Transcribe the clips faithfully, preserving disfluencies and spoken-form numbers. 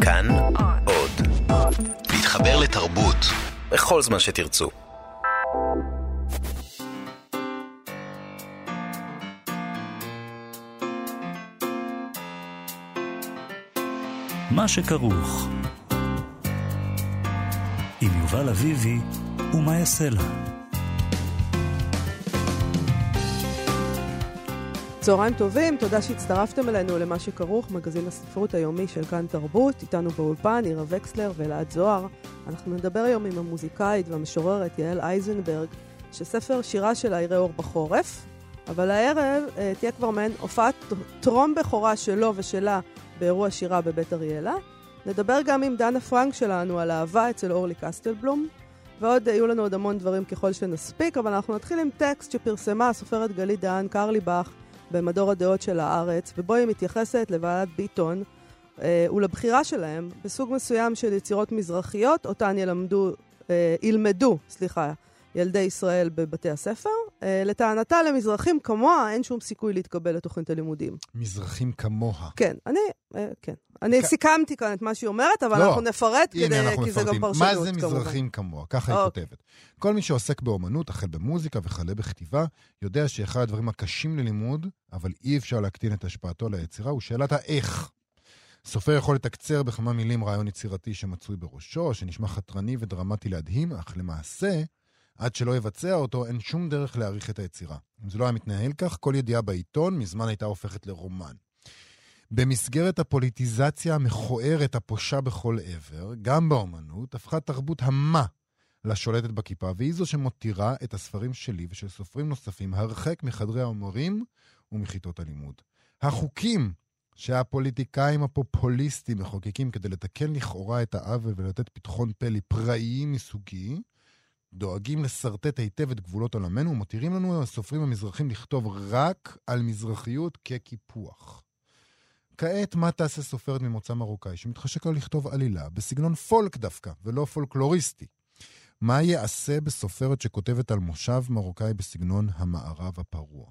כאן עוד. להתחבר לתרבות בכל זמן שתרצו. מה שכרוך עם יובל אביבי ומה יעשה לה. צהריים טובים, תודה שהצטרפתם אלינו למה שכרוך, מגזין הספרות היומי של כאן תרבות. איתנו באולפן עירה וקסלר ואלעד זוהר. אנחנו נדבר היום עם המוזיקאית והמשוררת יעל אייזנברג, שספר שירה שלה יראה אור בחורף, אבל הערב אה, תהיה כבר מעין הופעת טרום בכורה שלו ושלה באירוע שירה בבית אריאלה. נדבר גם עם דנה פרנק שלנו על אהבה אצל אורלי קסטלבלום, ועוד יהיו לנו עוד המון דברים ככל שנספיק, אבל אנחנו נתחיל עם טקסט שפרסמה הסופרת גלית דהן קרליבך במדור הדעות של הארץ, ובו היא מתייחסת לוועדת ביטון אה, ולבחירה שלהם בסוג מסוים של יצירות מזרחיות, אותן ילמדו, אה, ילמדו, סליחה, ילדי ישראל בבתי הספר. אה, לטענתה למזרחים כמוה אין שום סיכוי להתקבל לתוכנית הלימודים. מזרחים כמוה. כן, אני, אה, כן. אני כ... סיכמתי כאן את מה שהיא אומרת, אבל לא. אנחנו נפרט הנה, כדי, אנחנו כי נפרטים. זה גם פרשנות. מה זה מזרחים כמובן. כמוה? ככה היא אוקיי. כותבת. כל מי שעוסק באומנות, החל במוזיקה וכלה בכתיבה, יודע שאחד הדברים הקשים ללימוד, אבל אי אפשר להקטין את השפעתו ליצירה, הוא שאלת האיך. סופר יכול לתקצר בכמה מילים רעיון יצירתי שמצוי בראשו, שנשמע חתרני ודרמטי להדהים, אך למעשה, עד שלא יבצע אותו, אין שום דרך להעריך את היצירה. אם זה לא היה מתנהל כך, כל ידיעה בעיתון מזמן הייתה הופכת לרומן. במסגרת הפוליטיזציה המכוערת הפושה בכל עבר, גם באומנות, הפכה תרבות המה לשולטת בכיפה, והיא זו שמותירה את הספרים שלי ושל סופרים נוספים הרחק מחדרי האומרים ומכיתות הלימוד. החוקים שהפוליטיקאים הפופוליסטים מחוקקים כדי לתקן לכאורה את העוול ולתת פתחון פה לפראיים מסוגי, דואגים לסרטט היטב את גבולות עולמנו ומותירים לנו הסופרים המזרחים לכתוב רק על מזרחיות כקיפוח. כעת מה תעשה סופרת ממוצא מרוקאי שמתחשק לה לכתוב עלילה בסגנון פולק דווקא ולא פולקלוריסטי? מה יעשה בסופרת שכותבת על מושב מרוקאי בסגנון המערב הפרוע?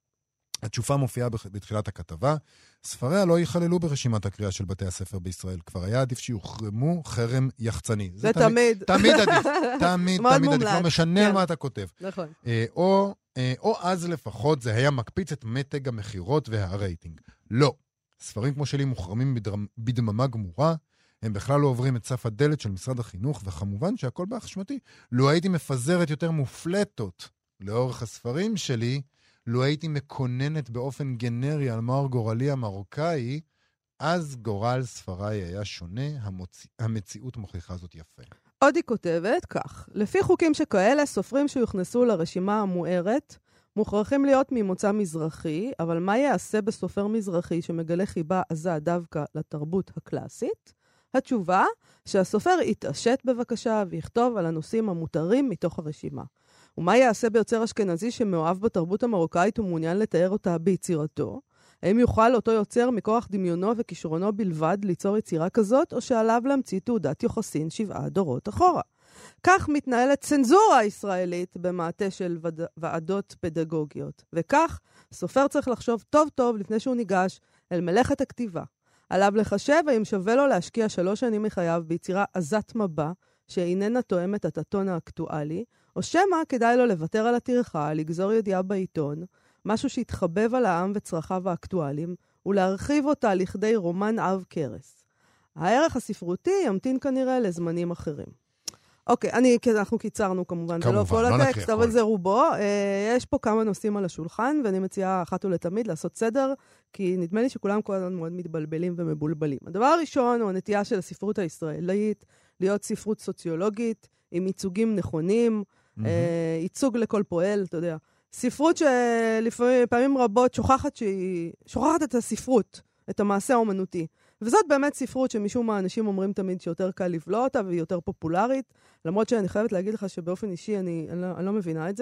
התשובה מופיעה בתחילת הכתבה. ספריה לא ייכללו ברשימת הקריאה של בתי הספר בישראל. כבר היה עדיף שיוחרמו חרם יחצני. זה תמיד. תמיד עדיף. תמיד, תמיד עדיף. לא משנה מה אתה כותב. נכון. או, או אז לפחות זה היה מקפיץ את מתג המחירות והרייטינג. לא. ספרים כמו שלי מוחרמים בדממה גמורה, הם בכלל לא עוברים את סף הדלת של משרד החינוך, וכמובן שהכל באחשמתי. לו הייתי מפזרת יותר מופלטות לאורך הספרים שלי, לו הייתי מקוננת באופן גנרי על מר גורלי המרוקאי, אז גורל ספריי היה שונה, המוצ... המציאות מוכיחה זאת יפה. עוד היא כותבת כך, לפי חוקים שכאלה, סופרים שיוכנסו לרשימה המוארת, מוכרחים להיות ממוצא מזרחי, אבל מה יעשה בסופר מזרחי שמגלה חיבה עזה דווקא לתרבות הקלאסית? התשובה, שהסופר יתעשת בבקשה ויכתוב על הנושאים המותרים מתוך הרשימה. ומה יעשה ביוצר אשכנזי שמאוהב בתרבות המרוקאית ומעוניין לתאר אותה ביצירתו? האם יוכל אותו יוצר מכוח דמיונו וכישרונו בלבד ליצור יצירה כזאת, או שעליו להמציא תעודת יוחסין שבעה דורות אחורה? כך מתנהלת צנזורה ישראלית במעטה של ועדות פדגוגיות. וכך, סופר צריך לחשוב טוב טוב לפני שהוא ניגש אל מלאכת הכתיבה. עליו לחשב האם שווה לו להשקיע שלוש שנים מחייו ביצירה עזת מבע, שאיננה תואמת את הטון האקטואלי, או שמה כדאי לו לוותר על הטרחה, לגזור ידיעה בעיתון, משהו שהתחבב על העם וצרכיו האקטואליים, ולהרחיב אותה לכדי רומן עב קרס. הערך הספרותי ימתין כנראה לזמנים אחרים. אוקיי, אני, אנחנו קיצרנו כמובן, זה לא כל הטקסט, אבל זה רובו. יש פה כמה נושאים על השולחן, ואני מציעה אחת ולתמיד לעשות סדר, כי נדמה לי שכולם כל הזמן מאוד מתבלבלים ומבולבלים. הדבר הראשון הוא הנטייה של הספרות הישראלית, להיות ספרות סוציולוגית, עם ייצוגים נכונים, mm-hmm. אה, ייצוג לכל פועל, אתה יודע. ספרות שלפעמים פעמים רבות שוכחת, שהיא, שוכחת את הספרות, את המעשה האומנותי. וזאת באמת ספרות שמשום מה אנשים אומרים תמיד שיותר קל לבלוע אותה והיא יותר פופולרית, למרות שאני חייבת להגיד לך שבאופן אישי אני, אני, לא, אני לא מבינה את זה.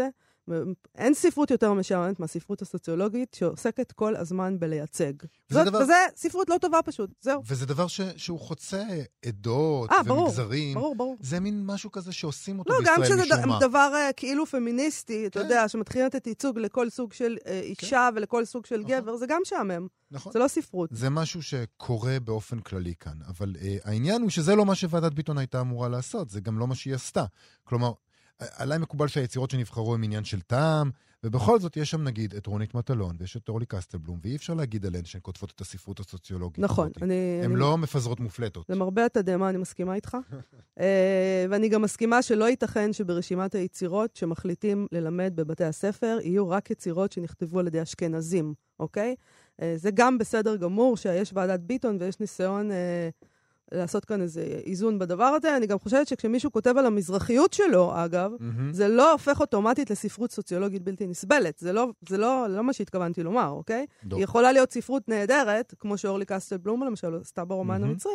אין ספרות יותר משעממת מהספרות הסוציולוגית שעוסקת כל הזמן בלייצג. וזה, זאת, דבר... וזה ספרות לא טובה פשוט, זהו. וזה דבר ש... שהוא חוצה עדות 아, ומגזרים. ברור, ברור. זה מין משהו כזה שעושים אותו לא, בישראל משום מה. לא, גם כשזה דבר uh, כאילו פמיניסטי, כן. אתה יודע, שמתחיל לתת ייצוג לכל סוג של uh, אישה כן. ולכל סוג של נכון. גבר, זה גם שעמם. נכון. זה לא ספרות. זה משהו שקורה באופן כללי כאן. אבל uh, העניין הוא שזה לא מה שוועדת ביטון הייתה אמורה לעשות, זה גם לא מה שהיא עשתה. כלומר, עליי מקובל שהיצירות שנבחרו הם עניין של טעם, ובכל זאת יש שם נגיד את רונית מטלון, ויש את אורלי קסטלבלום, ואי אפשר להגיד עליהן שהן כותבות את הספרות הסוציולוגית. נכון. אני, הן אני... לא מפזרות מופלטות. למרבה התדהמה, אני מסכימה איתך. ואני גם מסכימה שלא ייתכן שברשימת היצירות שמחליטים ללמד בבתי הספר, יהיו רק יצירות שנכתבו על ידי אשכנזים, אוקיי? זה גם בסדר גמור שיש ועדת ביטון ויש ניסיון... לעשות כאן איזה איזון בדבר הזה. אני גם חושבת שכשמישהו כותב על המזרחיות שלו, אגב, mm-hmm. זה לא הופך אוטומטית לספרות סוציולוגית בלתי נסבלת. זה לא, זה לא, לא מה שהתכוונתי לומר, אוקיי? דוק. היא יכולה להיות ספרות נהדרת, כמו שאורלי קסטלבלום, למשל, עשתה ברומן mm-hmm. המצרי,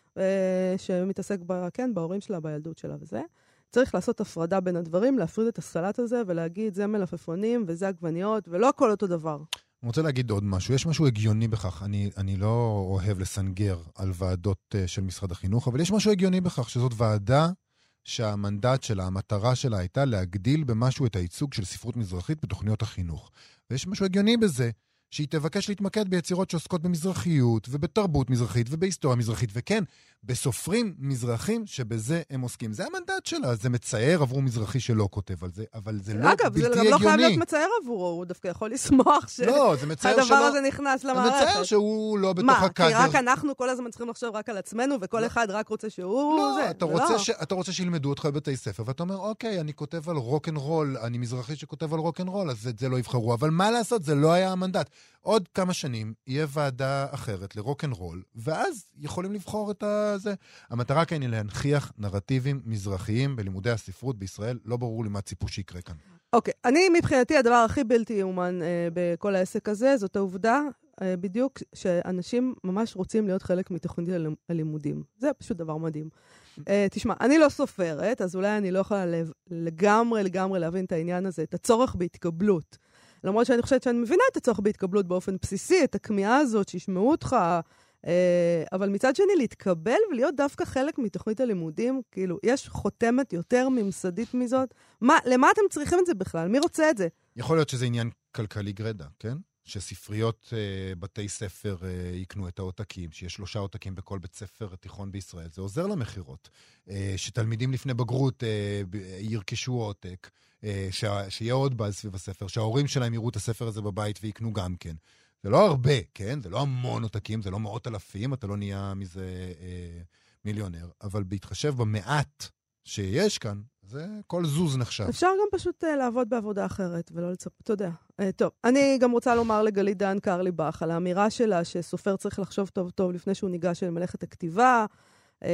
שמתעסק בה, כן, בהורים שלה, בילדות שלה וזה. צריך לעשות הפרדה בין הדברים, להפריד את הסלט הזה, ולהגיד, זה מלפפונים וזה עגבניות, ולא הכל אותו דבר. אני רוצה להגיד עוד משהו. יש משהו הגיוני בכך. אני, אני לא אוהב לסנגר על ועדות uh, של משרד החינוך, אבל יש משהו הגיוני בכך, שזאת ועדה שהמנדט שלה, המטרה שלה הייתה להגדיל במשהו את הייצוג של ספרות מזרחית בתוכניות החינוך. ויש משהו הגיוני בזה, שהיא תבקש להתמקד ביצירות שעוסקות במזרחיות, ובתרבות מזרחית, ובהיסטוריה מזרחית, וכן, בסופרים מזרחים שבזה הם עוסקים. זה המנדט שלה, זה מצער עבור מזרחי שלא כותב על זה, אבל זה לא אגב, בלתי הגיוני. אגב, זה גם לא חייב להיות מצער עבורו, הוא דווקא יכול לשמוח שהדבר הזה נכנס למערכת. זה מצער שהוא לא בתוך הקאדר. מה, כי רק אנחנו כל הזמן צריכים לחשוב רק על עצמנו, וכל אחד רק רוצה שהוא... לא, אתה רוצה שילמדו אותך בבתי ספר, ואתה אומר, אוקיי, אני כותב על רוק'נ'רול, אני מזרחי שכותב על רוק'נ'רול, אז את זה לא יבחרו. אבל מה לעשות? זה לא היה המנדט. עוד כמה שנים יהיה ועדה אחרת לרוק'נ'רול, ואז יכולים לבחור את זה. המטרה כאן היא להנכיח נרטיבים מזרחיים בלימודי הספרות בישראל. לא ברור לי מה ציפו שיקרה כאן. אוקיי, אני מבחינתי הדבר הכי בלתי יאומן אה, בכל העסק הזה, זאת העובדה אה, בדיוק שאנשים ממש רוצים להיות חלק מתוכנית הלימודים. זה פשוט דבר מדהים. אה, תשמע, אני לא סופרת, אז אולי אני לא יכולה לגמרי לגמרי להבין את העניין הזה, את הצורך בהתקבלות. למרות שאני חושבת שאני מבינה את הצורך בהתקבלות באופן בסיסי, את הכמיהה הזאת שישמעו אותך, אבל מצד שני להתקבל ולהיות דווקא חלק מתוכנית הלימודים, כאילו, יש חותמת יותר ממסדית מזאת. מה, למה אתם צריכים את זה בכלל? מי רוצה את זה? יכול להיות שזה עניין כלכלי גרדה, כן? שספריות אה, בתי ספר אה, יקנו את העותקים, שיש שלושה עותקים בכל בית ספר תיכון בישראל. זה עוזר למחירות. אה, שתלמידים לפני בגרות אה, ירכשו עותק, אה, ש... שיהיה עוד באז סביב הספר, שההורים שלהם יראו את הספר הזה בבית ויקנו גם כן. זה לא הרבה, כן? זה לא המון עותקים, זה לא מאות אלפים, אתה לא נהיה מזה אה, מיליונר, אבל בהתחשב במעט שיש כאן, זה כל זוז נחשב. אפשר גם פשוט uh, לעבוד בעבודה אחרת, ולא לצפות, אתה יודע. Uh, טוב, אני גם רוצה לומר לגלית דן קרליבך, על האמירה שלה שסופר צריך לחשוב טוב טוב לפני שהוא ניגש למלאכת הכתיבה, uh,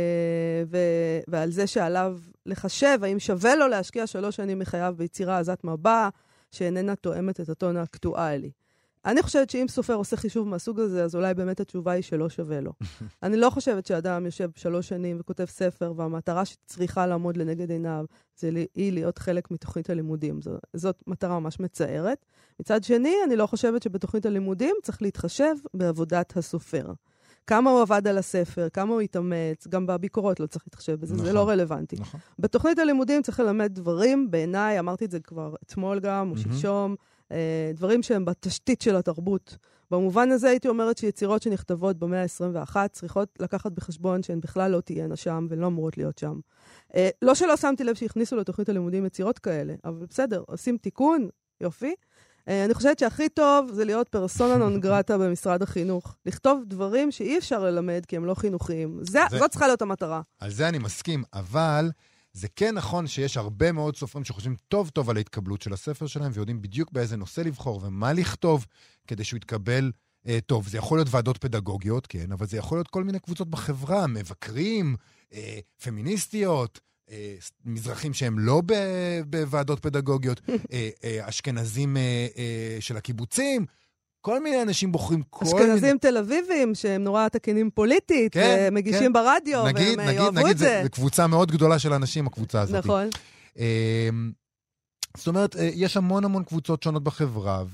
ו- ועל זה שעליו לחשב, האם שווה לו להשקיע שלוש שנים מחייו ביצירה עזת מבע, שאיננה תואמת את הטון האקטואלי. אני חושבת שאם סופר עושה חישוב מהסוג הזה, אז אולי באמת התשובה היא שלא שווה לו. אני לא חושבת שאדם יושב שלוש שנים וכותב ספר, והמטרה שצריכה לעמוד לנגד עיניו, זה היא להיות חלק מתוכנית הלימודים. זו, זאת מטרה ממש מצערת. מצד שני, אני לא חושבת שבתוכנית הלימודים צריך להתחשב בעבודת הסופר. כמה הוא עבד על הספר, כמה הוא התאמץ, גם בביקורות לא צריך להתחשב בזה, נכון, זה לא רלוונטי. נכון. בתוכנית הלימודים צריך ללמד דברים, בעיניי, אמרתי את זה כבר אתמול גם, או שלשום, דברים שהם בתשתית של התרבות. במובן הזה הייתי אומרת שיצירות שנכתבות במאה ה-עשרים ואחת צריכות לקחת בחשבון שהן בכלל לא תהיינה שם ולא אמורות להיות שם. לא שלא שמתי לב שהכניסו לתוכנית הלימודים יצירות כאלה, אבל בסדר, עושים תיקון, יופי. אני חושבת שהכי טוב זה להיות פרסונה נון גרטה במשרד החינוך. לכתוב דברים שאי אפשר ללמד כי הם לא חינוכיים. זה, זה... זאת צריכה להיות המטרה. על זה אני מסכים, אבל... זה כן נכון שיש הרבה מאוד סופרים שחושבים טוב טוב על ההתקבלות של הספר שלהם, ויודעים בדיוק באיזה נושא לבחור ומה לכתוב כדי שהוא יתקבל אה, טוב. זה יכול להיות ועדות פדגוגיות, כן, אבל זה יכול להיות כל מיני קבוצות בחברה, מבקרים, אה, פמיניסטיות, אה, מזרחים שהם לא בוועדות פדגוגיות, אה, אה, אשכנזים אה, אה, של הקיבוצים, כל מיני אנשים בוחרים כל מיני... אשכנזים תל אביבים, שהם נורא תקינים פוליטית, כן, ומגישים כן. ברדיו, נגיד, והם נגיד, יאהבו נגיד, את זה. זה קבוצה מאוד גדולה של אנשים, הקבוצה הזאת. נכון. זאת אומרת, יש המון המון קבוצות שונות בחברה,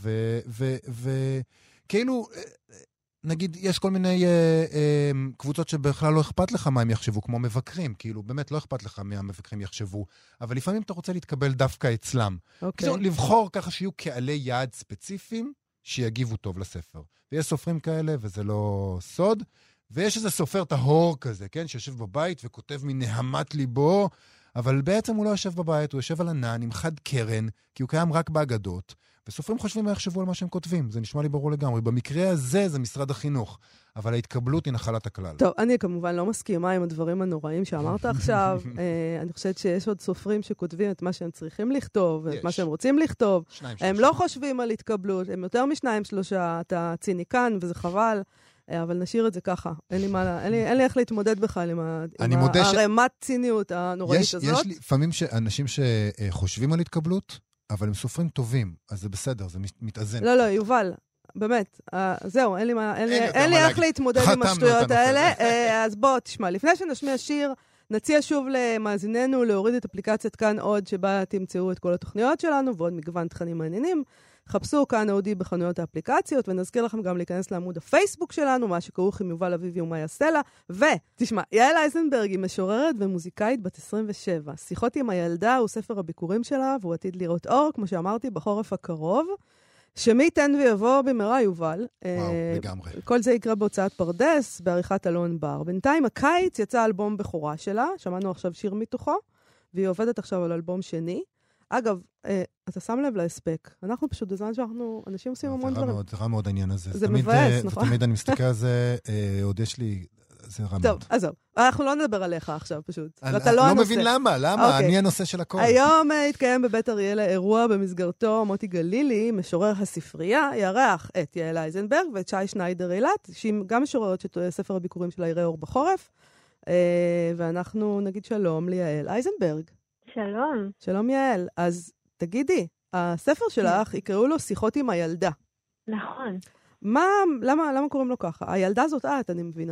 וכאילו, נגיד, יש כל מיני אה, אה, קבוצות שבכלל לא אכפת לך מה הם יחשבו, כמו מבקרים, כאילו, באמת לא אכפת לך מה המבקרים יחשבו, אבל לפעמים אתה רוצה להתקבל דווקא אצלם. אוקיי. Okay. לבחור ככה שיהיו קהלי יעד ספציפיים, שיגיבו טוב לספר. ויש סופרים כאלה, וזה לא סוד, ויש איזה סופר טהור כזה, כן, שיושב בבית וכותב מנהמת ליבו, אבל בעצם הוא לא יושב בבית, הוא יושב על ענן עם חד קרן, כי הוא קיים רק באגדות, וסופרים חושבים מה יחשבו על מה שהם כותבים. זה נשמע לי ברור לגמרי. במקרה הזה זה משרד החינוך, אבל ההתקבלות היא נחלת הכלל. טוב, אני כמובן לא מסכימה עם הדברים הנוראים שאמרת עכשיו. אני חושבת שיש עוד סופרים שכותבים את מה שהם צריכים לכתוב, את מה שהם רוצים לכתוב. הם לא חושבים על התקבלות, הם יותר משניים שלושה, אתה ציניקן וזה חבל. אבל נשאיר את זה ככה. אין לי מה, אין לי, אין לי איך להתמודד בכלל עם הרמת ציניות הנוראית הזאת. יש לפעמים אנשים שחושבים על התקבלות, אבל הם סופרים טובים, אז זה בסדר, זה מתאזן. לא, לא, יובל, באמת, זהו, אין לי מה, אין לי איך להתמודד עם השטויות האלה. אז בוא, תשמע, לפני שנשמיע שיר, נציע שוב למאזיננו להוריד את אפליקציית כאן עוד, שבה תמצאו את כל התוכניות שלנו, ועוד מגוון תכנים מעניינים. חפשו כאן אודי בחנויות האפליקציות, ונזכיר לכם גם להיכנס לעמוד הפייסבוק שלנו, מה שכרוך עם יובל אביבי ומה יעשה לה. ותשמע, יעל אייזנברג היא משוררת ומוזיקאית בת עשרים ושבע. שיחות עם הילדה הוא ספר הביקורים שלה, והוא עתיד לראות אור, כמו שאמרתי, בחורף הקרוב. שמי ייתן ויבוא במהרה, יובל. וואו, לגמרי. כל זה יקרה בהוצאת פרדס, בעריכת אלון בר. בינתיים הקיץ יצא אלבום בכורה שלה, שמענו עכשיו שיר מתוכו, והיא עובדת עכשיו על אלבום שני. אגב, אתה שם לב להספק. אנחנו פשוט בזמן שאנחנו, אנשים עושים המון דברים. זה רע מאוד העניין הזה. זה מבאס, נכון? ותמיד אני מסתכל על זה, עוד יש לי, זה רע מאוד. טוב, עזוב. אנחנו לא נדבר עליך עכשיו פשוט. אתה לא מבין למה, למה? אני הנושא של הכל. היום התקיים בבית אריאלה אירוע במסגרתו מוטי גלילי, משורר הספרייה, ירח את יעל אייזנברג ואת שי שניידר אילת, שהיא גם משוררת שספר הביקורים שלה יראה אור בחורף. ואנחנו נגיד שלום ליעל אייזנברג. שלום. שלום יעל. אז תגידי, הספר שלך יקראו לו שיחות עם הילדה. נכון. מה, למה, למה קוראים לו ככה? הילדה זאת את, אני מבינה.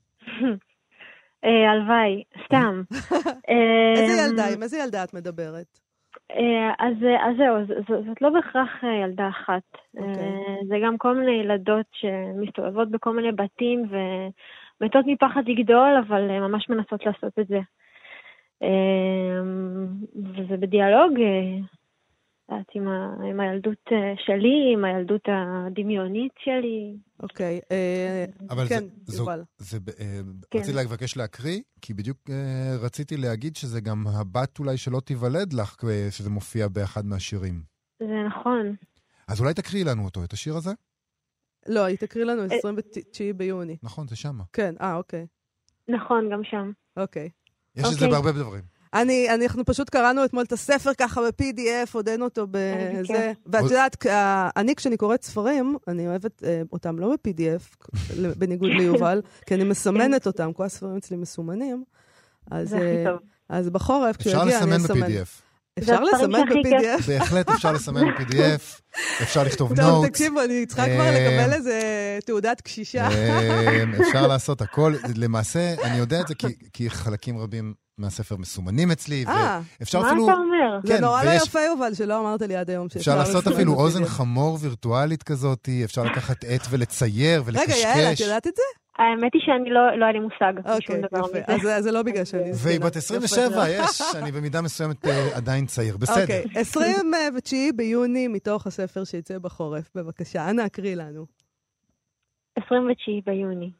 הלוואי, סתם. איזה ילדה, עם איזה ילדה את מדברת? אז זהו, זאת לא בהכרח ילדה אחת. זה גם כל מיני ילדות שמסתובבות בכל מיני בתים ומתות מפחד לגדול, אבל ממש מנסות לעשות את זה. וזה בדיאלוג עם, ה, עם הילדות שלי, עם הילדות הדמיונית שלי. אוקיי, אבל כן, זה, זו, זה, כן. רציתי לבקש להקריא, כי בדיוק רציתי להגיד שזה גם הבת אולי שלא תיוולד לך, שזה מופיע באחד מהשירים. זה נכון. אז אולי תקריא לנו אותו, את השיר הזה? לא, היא תקריא לנו עשרים ותשעה ביוני. נכון, זה שמה. כן, אה, אוקיי. נכון, גם שם. אוקיי. יש את זה בהרבה דברים. אני, אנחנו פשוט קראנו אתמול את הספר ככה ב-פי די אף, עודנו אותו בזה. ואת יודעת, אני כשאני קוראת ספרים, אני אוהבת אותם לא ב-פי די אף, בניגוד ליובל, כי אני מסמנת אותם, כל הספרים אצלי מסומנים. זה הכי טוב. אז בחורף, כשהוא יגיע, אני אסמן. אפשר לסמן ב-פי די אף. אפשר לסמן ב-פי די אף? בהחלט אפשר לסמן ב-פי די אף, אפשר לכתוב נוטס. טוב, תקשיבו, אני צריכה כבר לקבל איזה תעודת קשישה. אפשר לעשות הכל. למעשה, אני יודע את זה כי חלקים רבים מהספר מסומנים אצלי, ואפשר אפילו... מה אתה אומר? זה נורא לא יפה, יובל, שלא אמרת לי עד היום שאפשר... אפשר לעשות אפילו אוזן חמור וירטואלית כזאת, אפשר לקחת עט ולצייר ולקשקש. רגע, יעל, את יודעת את זה? האמת היא שאני לא היה לי מושג. אוקיי, יפה. אז זה לא בגלל שאני... והיא בת עשרים ושבע, יש, אני במידה מסוימת עדיין צעיר, בסדר. אוקיי, עשרים ותשעה ביוני מתוך הספר שיצא בחורף, בבקשה, אנא אקריא לנו. עשרים ותשעה ביוני.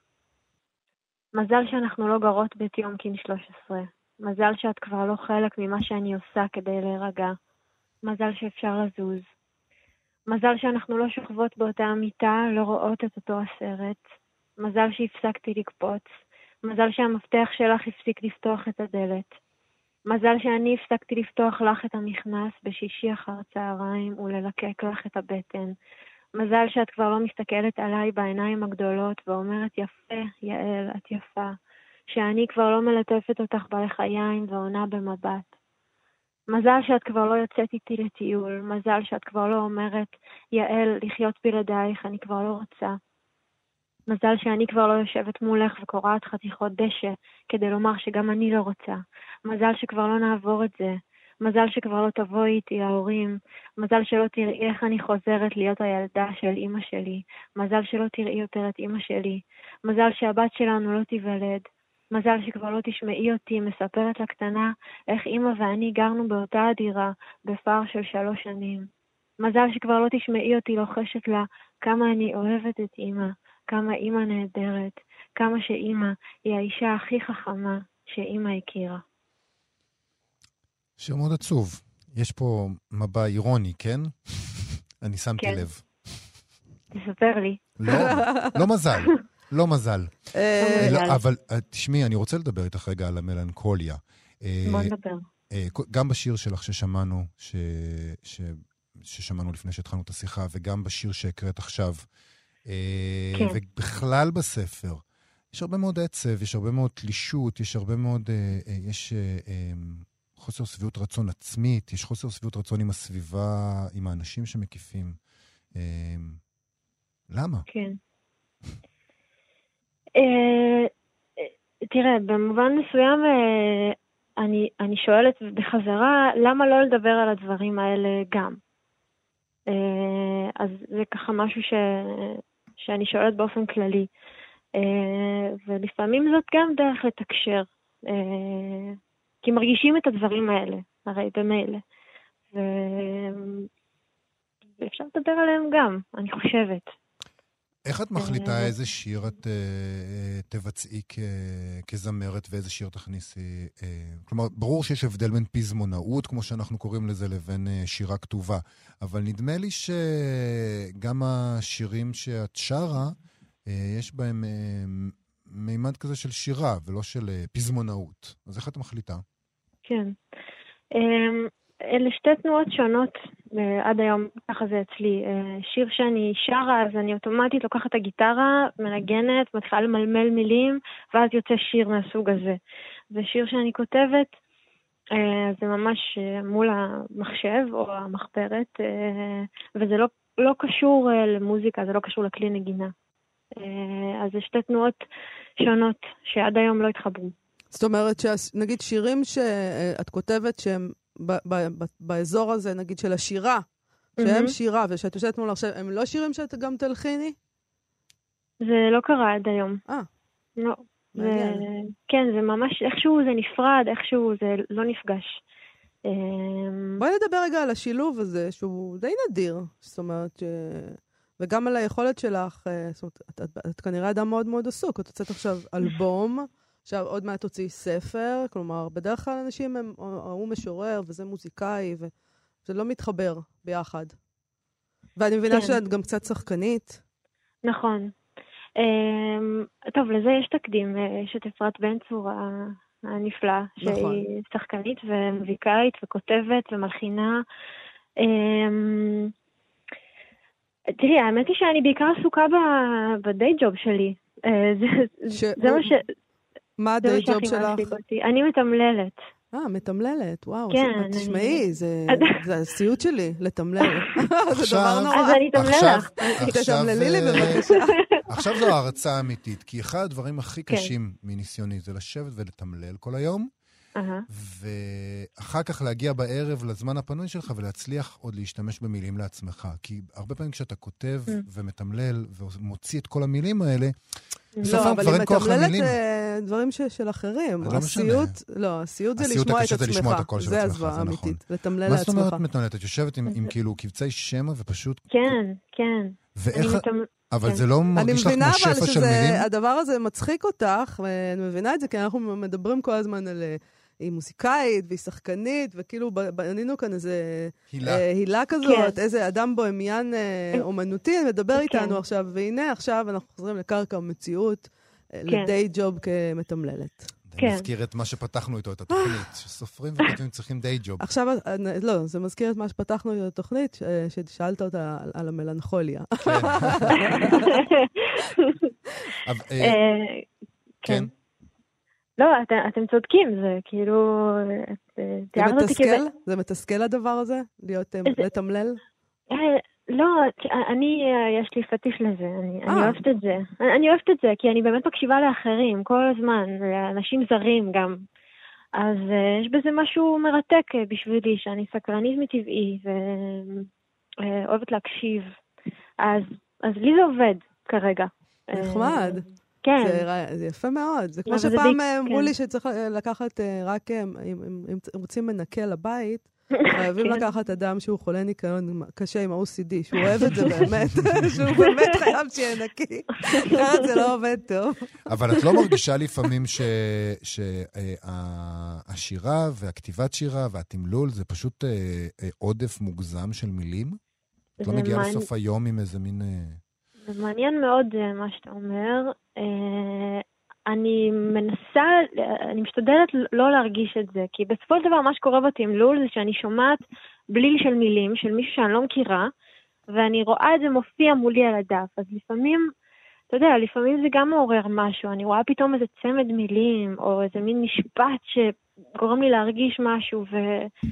מזל שאנחנו לא גרות בית יום כין שלוש עשרה. מזל שאת כבר לא חלק ממה שאני עושה כדי להירגע. מזל שאפשר לזוז. מזל שאנחנו לא שוכבות באותה המיטה, לא רואות את אותו הסרט. מזל שהפסקתי לקפוץ. מזל שהמפתח שלך הפסיק לפתוח את הדלת. מזל שאני הפסקתי לפתוח לך את המכנס בשישי אחר צהריים וללקק לך את הבטן. מזל שאת כבר לא מסתכלת עליי בעיניים הגדולות ואומרת יפה, יעל, את יפה. שאני כבר לא מלטפת אותך בלחיים ועונה במבט. מזל שאת כבר לא יוצאת איתי לטיול. מזל שאת כבר לא אומרת, יעל, לחיות בלעדייך, אני כבר לא רוצה. מזל שאני כבר לא יושבת מולך וקוראת חתיכות דשא כדי לומר שגם אני לא רוצה. מזל שכבר לא נעבור את זה. מזל שכבר לא תבוא איתי ההורים, מזל שלא תראי איך אני חוזרת להיות הילדה של אמא שלי, מזל שלא תראי יותר את אמא שלי, מזל שהבת שלנו לא תיוולד, מזל שכבר לא תשמעי אותי מספרת לקטנה איך אמא ואני גרנו באותה הדירה בפער של שלוש שנים. מזל שכבר לא תשמעי אותי לוחשת לה כמה אני אוהבת את אמא, כמה אמא נהדרת, כמה שאמא היא האישה הכי חכמה שאמא הכירה. שיר מאוד עצוב. יש פה מבע אירוני, כן? אני שמתי כן. לב. תספר לי. לא, לא מזל. לא מזל. אבל תשמעי, אני רוצה לדבר איתך רגע על המלנכוליה. בוא נדבר. גם בשיר שלך ששמענו, ששמענו לפני שהתחלנו את השיחה, וגם בשיר שהקראת עכשיו, ובכלל בספר, יש הרבה מאוד עצב, יש הרבה מאוד תלישות, יש הרבה מאוד, יש חוסר סביבות רצון עצמית, יש חוסר סביבות רצון עם הסביבה, עם האנשים שמקיפים. למה? כן. תראה, במובן מסוים אני, אני שואלת בחזרה, למה לא לדבר על הדברים האלה גם? אז זה ככה משהו ש, שאני שואלת באופן כללי. ולפעמים זאת גם דרך לתקשר. כי מרגישים את הדברים האלה, הרי במילא. ואפשר לדבר עליהם גם, אני חושבת. איך את מחליטה איזה שיר את תבצעי כזמרת ואיזה שיר תכניסי? כלומר, ברור שיש הבדל בין פזמונאות, כמו שאנחנו קוראים לזה, לבין שירה כתובה. אבל נדמה לי שגם השירים שאת שרה, יש בהם מימד כזה של שירה, ולא של פזמונאות. אז איך את מחליטה? כן. אלה שתי תנועות שונות, עד היום ככה זה אצלי. שיר שאני שרה, אז אני אוטומטית לוקחת את הגיטרה, מנגנת, מתחילה למלמל מילים, ואז יוצא שיר מהסוג הזה. ושיר שאני כותבת, זה ממש מול המחשב או המחברת, וזה לא, לא קשור למוזיקה, זה לא קשור לכלי נגינה. אז זה שתי תנועות שונות שעד היום לא התחברו. זאת אומרת, נגיד שירים שאת כותבת שהם ב- ב- ב- באזור הזה, נגיד של השירה, שהם שירה, ושאת יושבת מול עכשיו, הם לא שירים שאת גם תלחיני? זה לא קרה עד היום. אה. לא. זה, כן, זה ממש, איכשהו זה נפרד, איכשהו זה לא נפגש. בואי נדבר רגע על השילוב הזה, שהוא די נדיר. זאת אומרת, ש... וגם על היכולת שלך, זאת אומרת, את, את, את כנראה אדם מאוד מאוד עסוק, את יוצאת עכשיו אלבום, עכשיו עוד מעט תוציא ספר, כלומר, בדרך כלל אנשים הם, הוא משורר וזה מוזיקאי, וזה לא מתחבר ביחד. ואני מבינה כן. שאת גם קצת שחקנית. נכון. טוב, לזה יש תקדים, יש את אפרת בן צור הנפלאה, נכון. שהיא שחקנית ומוזיקאית וכותבת ומלחינה. תראי, האמת היא שאני בעיקר עסוקה בדיי ג'וב שלי. זה מה ש... מה הדיי ג'וב שלך? אני מתמללת. אה, מתמללת, וואו. כן. תשמעי, זה הסיוט שלי, לתמלל. זה דבר נורא. אז אני אתמלל לך. תתמללי לי בבקשה. עכשיו זו הרצאה אמיתית, כי אחד הדברים הכי קשים מניסיוני זה לשבת ולתמלל כל היום, ואחר כך להגיע בערב לזמן הפנוי שלך ולהצליח עוד להשתמש במילים לעצמך. כי הרבה פעמים כשאתה כותב ומתמלל ומוציא את כל המילים האלה, לא, אבל היא מתמללת דברים של אחרים. הסיוט, לא, הסיוט זה לשמוע את עצמך. זה הזוועה אמיתית, לתמלל לעצמך. מה זאת אומרת מתמללת? את יושבת עם כאילו קבצי שמע ופשוט... כן, כן. אבל זה לא מרגיש לך כמו שפע של מילים? אני מבינה אבל שהדבר הזה מצחיק אותך, ואני מבינה את זה, כי אנחנו מדברים כל הזמן על... היא מוזיקאית והיא שחקנית, וכאילו בנינו כאן איזה הילה כזאת, איזה אדם בוהמיין אומנותי, מדבר איתנו עכשיו, והנה עכשיו אנחנו חוזרים לקרקע המציאות, לדיי ג'וב כמתמללת. זה מזכיר את מה שפתחנו איתו, את התוכנית, שסופרים וכתבים צריכים דיי ג'וב. עכשיו, לא, זה מזכיר את מה שפתחנו איתו התוכנית, ששאלת אותה על המלנכוליה. כן. לא, את, אתם צודקים, זה כאילו... זה מתסכל? זה מתסכל הדבר הזה? להיות לתמלל? לא, אני, יש לי פטיש לזה, אני, אני אוהבת את זה. אני, אני אוהבת את זה, כי אני באמת מקשיבה לאחרים כל הזמן, לאנשים זרים גם. אז uh, יש בזה משהו מרתק uh, בשבילי, שאני סקרנית מטבעי ואוהבת uh, להקשיב. אז, אז לי זה עובד כרגע. נחמד. Uh, כן. זה, זה יפה מאוד. זה כמו זה שפעם די, אמרו כן. לי שצריך לקחת רק, אם, אם, אם רוצים מנקה לבית, חייבים כן. לקחת אדם שהוא חולה ניקיון קשה עם ה-או סי די, שהוא אוהב את זה באמת, שהוא באמת חייב שיהיה נקי. אחרת זה לא עובד טוב. אבל את לא מרגישה לפעמים שהשירה והכתיבת שירה והתמלול זה פשוט עודף מוגזם של מילים? את לא מגיעה לסוף היום עם איזה מין... זה מעניין מאוד מה שאתה אומר. אני מנסה, אני משתדלת לא להרגיש את זה, כי בסופו של דבר מה שקורה בתמלול זה שאני שומעת בליל של מילים, של מישהו שאני לא מכירה, ואני רואה את זה מופיע מולי על הדף. אז לפעמים, אתה יודע, לפעמים זה גם מעורר משהו, אני רואה פתאום איזה צמד מילים, או איזה מין משפט שגורם לי להרגיש משהו, ו...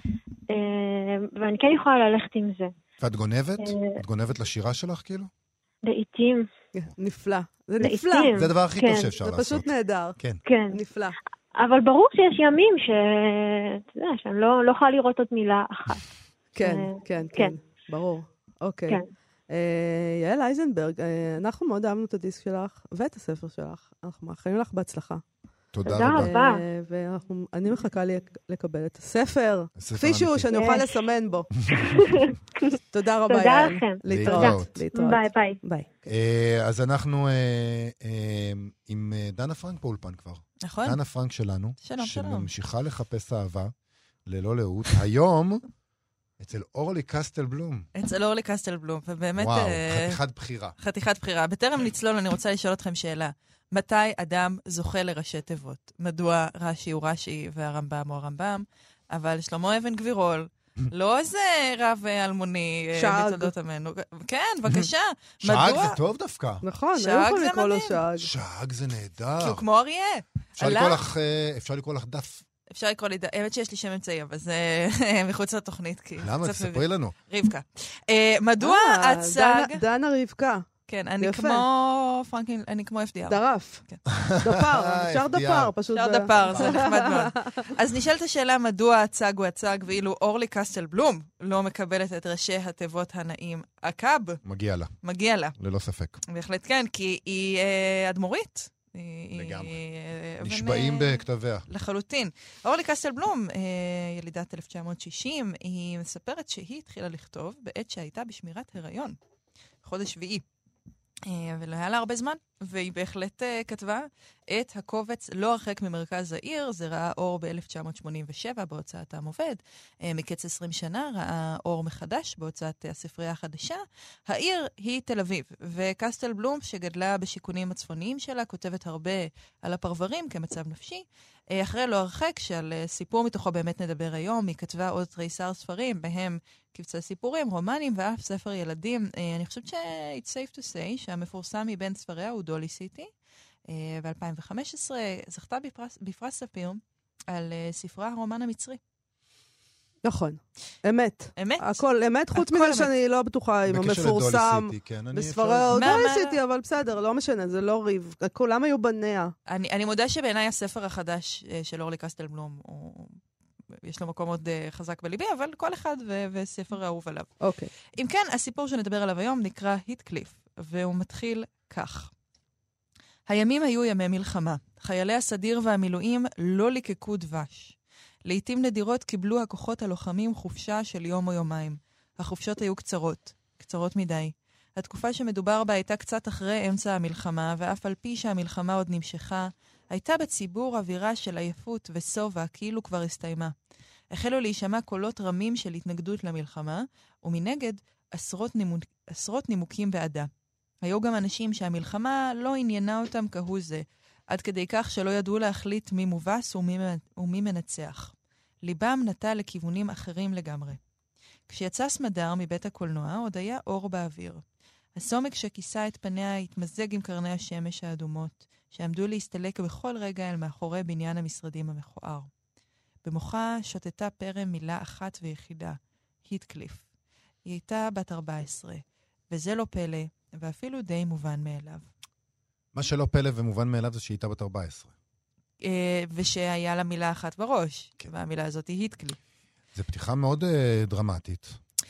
ואני כן יכולה ללכת עם זה. ואת גונבת? את גונבת לשירה שלך כאילו? לעתים. נפלא. זה נפלא. זה הדבר הכי טוב שאפשר לעשות. זה פשוט נהדר. כן. כן. נפלא. אבל ברור שיש ימים ש... אתה יודע, שאני לא לא יכולה לראות עוד מילה אחת. כן, כן, כן. ברור. אוקיי. יעל אייזנברג, אנחנו מאוד אהבנו את הדיסק שלך ואת הספר שלך. אנחנו מאחלים לך בהצלחה. תודה רבה. ואני מחכה לי לקבל את הספר, כפי שהוא, שאני אוכל לסמן בו. תודה רבה, יעל. תודה לכם. להתראות. ביי, ביי. ביי. אז אנחנו עם דנה פרנק באולפן כבר. נכון. דנה פרנק שלנו, שלום, שלום. שממשיכה לחפש אהבה ללא לאות. היום... אצל אורלי קסטלבלום. אצל אורלי קסטלבלום, ובאמת... וואו, חתיכת בחירה. חתיכת בחירה. בטרם נצלול, אני רוצה לשאול אתכם שאלה. מתי אדם זוכה לראשי תיבות? מדוע רש"י הוא רש"י והרמב"ם הוא הרמב"ם? אבל שלמה אבן גבירול, לא איזה רב אלמוני בתולדות עמנו. כן, בבקשה. שאג זה טוב דווקא. נכון, היו יכולים לקרוא לו שאג. שאג זה נהדר. כי הוא כמו אריה. אפשר לקרוא לך דף. אפשר לקרוא לי, האמת שיש לי שם אמצעי, אבל זה מחוץ לתוכנית. למה? תספרי לנו. רבקה. מדוע הצג... דנה רבקה. כן, אני כמו פרנקלין, אני כמו אף די אר. דרף. דפר, אפשר דפר, פשוט. אפשר דפר, זה נחמד מאוד. אז נשאלת השאלה מדוע הצג הוא הצג, ואילו אורלי קסטלבלום לא מקבלת את ראשי התיבות הנעים. הקאב. מגיע לה. מגיע לה. ללא ספק. בהחלט כן, כי היא אדמו"רית. לגמרי. נשבעים בכתביה. לחלוטין. אורלי קסטלבלום, ילידת אלף תשע מאות שישים, היא מספרת שהיא התחילה לכתוב בעת שהייתה בשמירת הריון. חודש שביעי. ולא היה לה הרבה זמן, והיא בהחלט כתבה את הקובץ לא הרחק ממרכז העיר, זה ראה אור ב-אלף תשע מאות שמונים ושבע בהוצאת עם עובד, מקץ עשרים שנה ראה אור מחדש בהוצאת הספרייה החדשה. העיר היא תל אביב, וקסטלבלום שגדלה בשיכונים הצפוניים שלה, כותבת הרבה על הפרברים כמצב נפשי. אחרי לא הרחק, שעל סיפור מתוכו באמת נדבר היום, היא כתבה עוד תריסר ספרים, בהם קבצי סיפורים, רומנים ואף ספר ילדים. אני חושבת ש-it's safe to say שהמפורסם מבין ספריה הוא דולי סיטי. ב-אלפיים וחמש עשרה זכתה בפרס, בפרס ספיר על ספרה הרומן המצרי. נכון. אמת. אמת. הכל אמת, חוץ מזה שאני לא בטוחה אם המפורסם בספרי דולי סיטי, אבל בסדר, לא משנה, זה לא ריב. כולם היו בניה. אני, אני מודה שבעיניי הספר החדש של אורלי קסטלבלום הוא... יש לו מקום מאוד uh, חזק בליבי, אבל כל אחד ו- וספר אהוב עליו. אוקיי. אם כן, הסיפור שנדבר עליו היום נקרא היטקליף, והוא מתחיל כך. הימים היו ימי מלחמה. חיילי הסדיר והמילואים לא ליקקו דבש. לעתים נדירות קיבלו הכוחות הלוחמים חופשה של יום או יומיים. החופשות היו קצרות, קצרות מדי. התקופה שמדובר בה הייתה קצת אחרי אמצע המלחמה, ואף על פי שהמלחמה עוד נמשכה, הייתה בציבור אווירה של עייפות וסובה כאילו כבר הסתיימה. החלו להישמע קולות רמים של התנגדות למלחמה, ומנגד עשרות, נימוק, עשרות נימוקים בעדה. היו גם אנשים שהמלחמה לא עניינה אותם כהוא זה, עד כדי כך שלא ידעו להחליט מי מובס ומי, ומי מנצח. ליבם נטה לכיוונים אחרים לגמרי. כשיצא סמדר מבית הקולנוע, עוד היה אור באוויר. הסומק שכיסה את פניה התמזג עם קרני השמש האדומות, שעמדו להסתלק בכל רגע אל מאחורי בניין המשרדים המכוער. במוחה שתתה פרם מילה אחת ויחידה, היטקליף. היא הייתה בת ארבע עשרה, וזה לא פלא, ואפילו די מובן מאליו. מה שלא פלא ומובן מאליו זה שהיא הייתה בת ארבע עשרה. ושהיה לה מילה אחת בראש, כן. והמילה הזאת היא היטקליף. זו פתיחה מאוד uh, דרמטית, uh,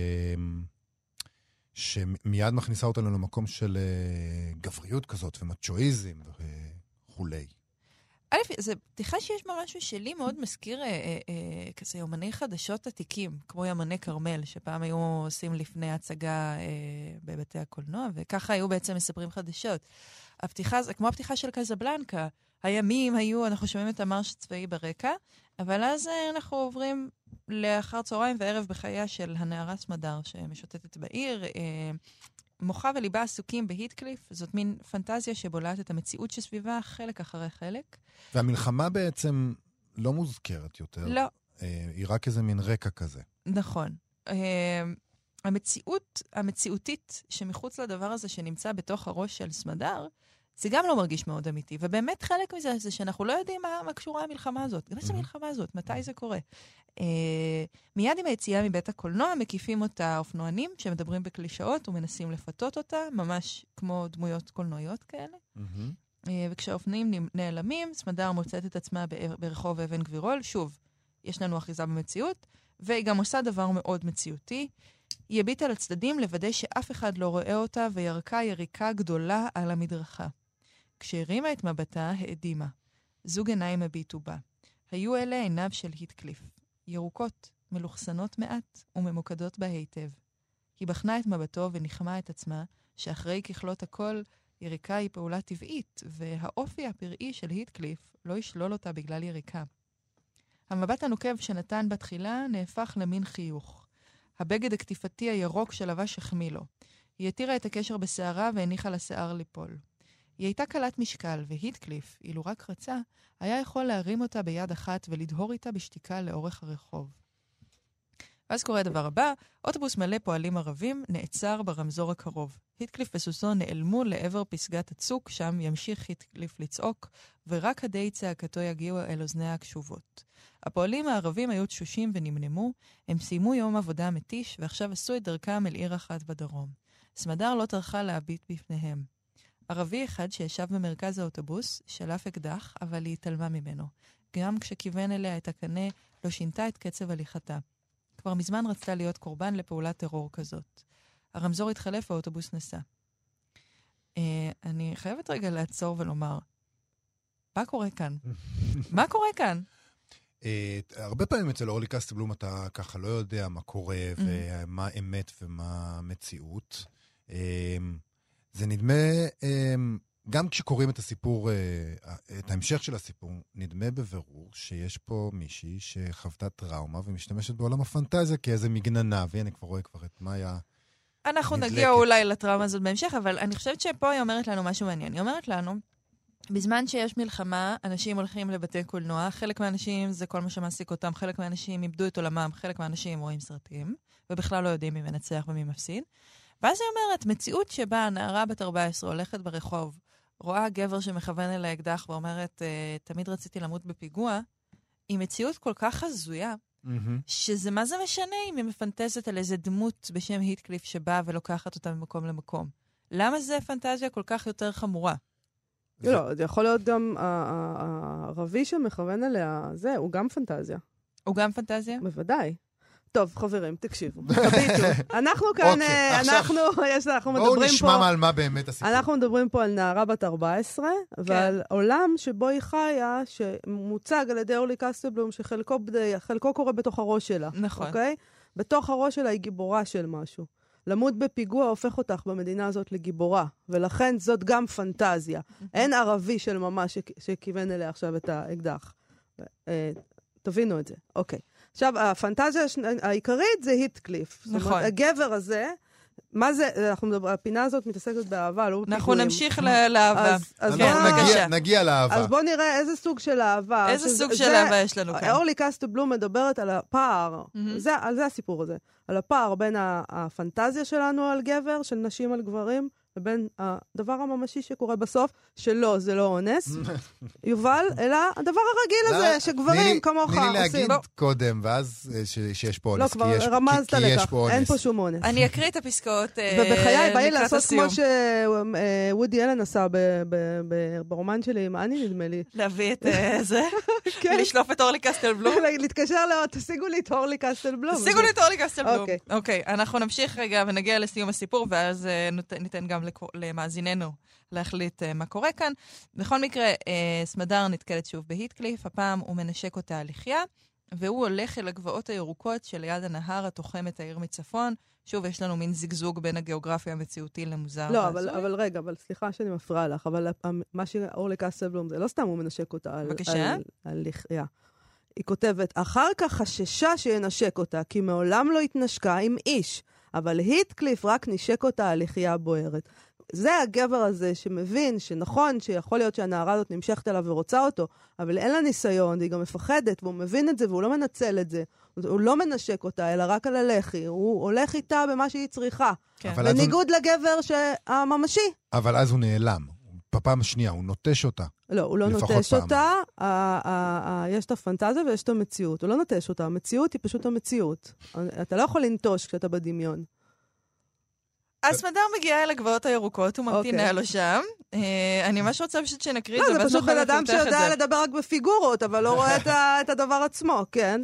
שמיד מכניסה אותנו למקום של uh, גבריות כזאת, ומצ'ואיזם וכולי. א', זו פתיחה שיש בה משהו שלי מאוד מזכיר אה, אה, אה, כזה יומני חדשות עתיקים, כמו ימני קרמל, שפעם היו עושים לפני הצגה אה, בבתי הקולנוע, וככה היו בעצם מספרים חדשות. הפתיחה, זה כמו הפתיחה של קזבלנקה, הימים היו, אנחנו שומעים את המרש הצבאי ברקע, אבל אז אנחנו עוברים לאחר צהריים וערב בחייה של הנערה סמדר שמשוטטת בעיר, אה, מוחה וליבה עסוקים בהיטקליף, זאת מין פנטזיה שבולעת את המציאות שסביבה חלק אחרי חלק. והמלחמה בעצם לא מוזכרת יותר. לא. אה, היא רק איזה מין רקע כזה. נכון. אה, המציאות, המציאותית שמחוץ לדבר הזה שנמצא בתוך הראש של סמדר, זה גם לא מרגיש מאוד אמיתי. ובאמת חלק מזה זה שאנחנו לא יודעים מה, מה קשורה המלחמה הזאת. גם איזה מלחמה הזאת, מתי זה קורה. Uh, מיד עם היציאה מבית הקולנוע, מקיפים אותה אופנוענים שמדברים בקלישאות ומנסים לפתות אותה, ממש כמו דמויות קולנועיות כאלה. Uh, וכשהאופנועים נעלמים, סמדר מוצאת את עצמה ברחוב אבן גבירול. שוב, יש לנו אחיזה במציאות, והיא גם עושה דבר מאוד מציאותי. היא הביטה לצדדים לוודא שאף אחד לא רואה אותה, וירקה יריקה גדולה על המדרכה. כשהרימה את מבטה, האדימה. זוג עיניים הביטו בה. היו אלה עיניו של היטקליף. ירוקות, מלוכסנות מעט וממוקדות בה היטב. היא בחנה את מבטו ונחמה את עצמה, שאחרי ככלות הכל, יריקה היא פעולה טבעית, והאופי הפראי של היטקליף לא ישלול אותה בגלל יריקה. המבט הנוקב שנתן בתחילה נהפך למין חיוך. הבגד הכתיפתי הירוק שלבש החמיא לו. היא התירה את הקשר בשערה והניחה לשיער ליפול. היא הייתה קלת משקל, והיטקליף, אילו רק רצה, היה יכול להרים אותה ביד אחת ולדהור איתה בשתיקה לאורך הרחוב. ואז קורה הדבר הבא, אוטובוס מלא פועלים ערבים נעצר ברמזור הקרוב. היטקליף וסוסו נעלמו לעבר פסגת הצוק, שם ימשיך היטקליף לצעוק, ורק עדי צעקתו יגיעו אל אוזניה הקשובות. הפועלים הערבים היו תשושים ונמנמו, הם סיימו יום עבודה מתיש, ועכשיו עשו את דרכם אל עיר אחת בדרום. סמדר לא טרחה להביט בפניהם. ערבי אחד שישב במרכז האוטובוס, שלף אקדח, אבל היא התעלמה ממנו. גם כשכיוון אליה את הקנה, לא שינתה את קצב הליכתה. כבר מזמן רצתה להיות קורבן לפעולת טרור כזאת. הרמזור התחלף והאוטובוס נסע. אה, אני חייבת רגע לעצור ולומר, מה קורה כאן? מה קורה כאן? הרבה פעמים אצל אורלי קסטלבלום אתה ככה לא יודע מה קורה ומה אמת ומה מציאות. זה נדמה, גם כשקוראים את הסיפור, את ההמשך של הסיפור, נדמה בבירור שיש פה מישהי שחוותה טראומה ומשתמשת בעולם הפנטזיה כאיזה מגננה, והנה כבר רואה כבר את מה היה אנחנו נגיע אולי לטראומה הזאת בהמשך, אבל אני חושבת שפה היא אומרת לנו משהו מעניין. היא אומרת לנו, בזמן שיש מלחמה, אנשים הולכים לבתי קולנוע, חלק מהאנשים זה כל מה שמעסיק אותם, חלק מהאנשים איבדו את עולמם, חלק מהאנשים רואים סרטים, ובכלל לא יודעים מי מנצח ומי מפסיד. ואז היא אומרת, מציאות שבה נערה בת ארבע עשרה הולכת ברחוב, רואה גבר שמכוון אל האקדח ואומרת, תמיד רציתי למות בפיגוע, היא מציאות כל כך הזויה, mm-hmm. שזה מה זה משנה אם היא מפנטזת על איזה דמות בשם היטקליף שבאה ולוקחת אותה ממקום למקום. למה זה פנטזיה כל כך יותר חמורה? לא, זה יכול להיות גם הערבי שמכוון אליה, זה, הוא גם פנטזיה. הוא גם פנטזיה? בוודאי. טוב, חברים, תקשיבו. תביטו. אנחנו כאן, אנחנו, יש, אנחנו מדברים פה... בואו נשמע על מה באמת הסיפור. אנחנו מדברים פה על נערה בת ארבע עשרה, ועל עולם שבו היא חיה, שמוצג על ידי אורלי קסטלבלום, שחלקו קורה בתוך הראש שלה. נכון. אוקיי? בתוך הראש שלה היא גיבורה של משהו. למות בפיגוע הופך אותך במדינה הזאת לגיבורה, ולכן זאת גם פנטזיה. אין ערבי של ממש שכיוון אליה עכשיו את האקדח. תבינו את זה. אוקיי. עכשיו, הפנטזיה העיקרית זה היטקליף. נכון. זאת אומרת, הגבר הזה, מה זה, אנחנו מדברים, הפינה הזאת מתעסקת באהבה, לא בפיגועים. אנחנו נמשיך לאהבה. אז נגיע לאהבה. אז בואו נראה איזה סוג של אהבה. איזה סוג של אהבה יש לנו כאן. אורלי קסטלבלום מדברת על הפער, על זה הסיפור הזה, על הפער בין הפנטזיה שלנו על גבר, של נשים על גברים, לבין הדבר הממשי שקורה בסוף, שלא, זה לא אונס, יובל, אלא הדבר הרגיל הזה, שגברים כמוך עושים. תני לי להגיד בוא. קודם, ואז שיש פה אונס, לא, כבר רמזת לכך, אין פה שום אונס. אני אקריא את הפסקאות ובחיי, בא לי לעשות כמו שוודי אלן עשה ברומן שלי עם אני, נדמה לי. להביא את זה? לשלוף את אורלי קסטלבלום? להתקשר לו, תשיגו לי את אורלי קסטלבלום. תשיגו לי את אורלי קסטלבלום. אוקיי, אנחנו נמשיך רגע ונגיע לסיום הסיפור, ואז ניתן גם למאזיננו להחליט מה קורה כאן. בכל מקרה, סמדר נתקלת שוב בהיטקליף, הפעם הוא מנשק אותה על לחיה, והוא הולך אל הגבעות הירוקות שליד הנהר התוחם את העיר מצפון. שוב, יש לנו מין זיגזוג בין הגיאוגרפיה המציאותי למוזר. לא, אבל, אבל רגע, אבל סליחה שאני מפריעה לך, אבל מה שאורלי קסטלבלום זה לא סתם הוא מנשק אותה על, על, על לחיה. היא כותבת, אחר כך חששה שינשק אותה, כי מעולם לא התנשקה עם איש, אבל היטקליף רק נשק אותה על לחיה בוערת. זה הגבר הזה שמבין שנכון, שיכול להיות שהנערה הזאת נמשכת אליו ורוצה אותו, אבל אין לה ניסיון, והיא גם מפחדת, והוא מבין את זה, והוא לא מנצל את זה. הוא לא מנשק אותה, אלא רק על הלחי. הוא הולך איתה במה שהיא צריכה. כן. בניגוד הוא... לגבר הממשי. אבל אז הוא נעלם. בפעם השנייה, הוא נוטש אותה. לא, הוא לא נוטש אותה. ה- ה- ה- יש את הפנטזיה ויש את המציאות. הוא לא נוטש אותה. המציאות היא פשוט המציאות. אתה לא יכול לנטוש כשאתה בדמיון. אז סמדר מגיעה אל הגבעות הירוקות, הוא ממתינה לו שם. אני ממש רוצה פשוט שנקריא את זה. זה פשוט בן אדם שיודע לדבר רק בפיגורות, אבל לא רואה את הדבר עצמו, כן?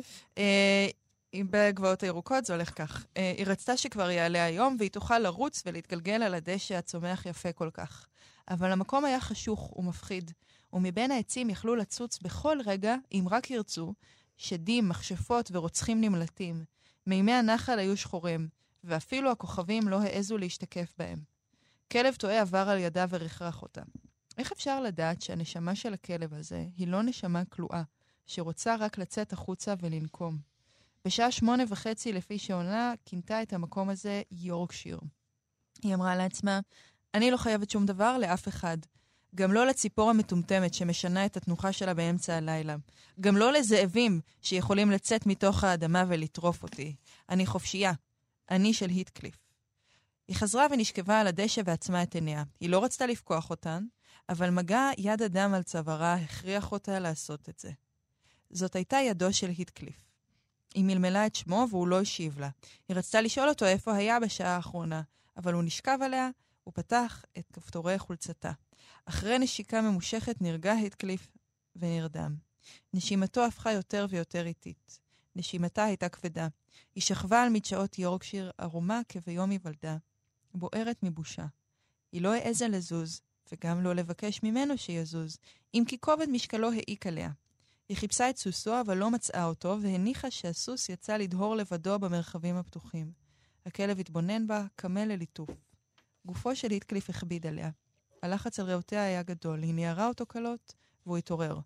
בגבעות הירוקות זה הולך כך. היא רצתה שכבר יעלה היום, והיא תוכל לרוץ ולהתגלגל על הדשא הצומח יפה כל כך. אבל המקום היה חשוך ומפחיד, ומבין העצים יכלו לצוץ בכל רגע, אם רק ירצו, שדים, מכשפות ורוצחים נמלטים. מימי הנחל היו שחורים. ואפילו הכוכבים לא העזו להשתקף בהם. כלב טועה עבר על ידה ורכרח אותה. איך אפשר לדעת שהנשמה של הכלב הזה היא לא נשמה כלואה, שרוצה רק לצאת החוצה ולנקום? בשעה שמונה וחצי לפי שעונה, כינתה את המקום הזה יורקשיר. היא אמרה לעצמה, אני לא חייבת שום דבר לאף אחד. גם לא לציפור המטומטמת שמשנה את התנוחה שלה באמצע הלילה. גם לא לזאבים שיכולים לצאת מתוך האדמה ולטרוף אותי. אני חופשייה. אני של היטקליף. היא חזרה ונשכבה על הדשא ועצמה את עיניה. היא לא רצתה לפקוח אותן, אבל מגע יד אדם על צווארה הכריח אותה לעשות את זה. זאת הייתה ידו של היטקליף. היא מלמלה את שמו והוא לא השיב לה. היא רצתה לשאול אותו איפה היה בשעה האחרונה, אבל הוא נשכב עליה, הוא פתח את כפתורי חולצתה. אחרי נשיקה ממושכת נרגע היטקליף ונרדם. נשימתו הפכה יותר ויותר איטית. נשימתה הייתה כבדה. היא שכבה על מדשאות יורקשיר ערומה כביום היוולדה, בוערת מבושה. היא לא העזה לזוז, וגם לא לבקש ממנו שיזוז, אם כי כובד משקלו העיק עליה. היא חיפשה את סוסו, אבל לא מצאה אותו, והניחה שהסוס יצא לדהור לבדו במרחבים הפתוחים. הכלב התבונן בה, קמל לליטוף. גופו של היטקליף הכביד עליה. הלחץ על ריאותיה היה גדול, היא ניירה אותו קלות, והוא התעורר.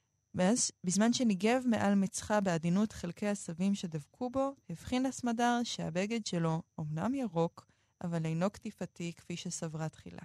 ואז, בזמן שניגב מעל מצחה בעדינות חלקי הסבים שדבקו בו, הבחין לסמדר שהבגד שלו אומנם ירוק, אבל אינו כתיפתי כפי שסברה תחילה.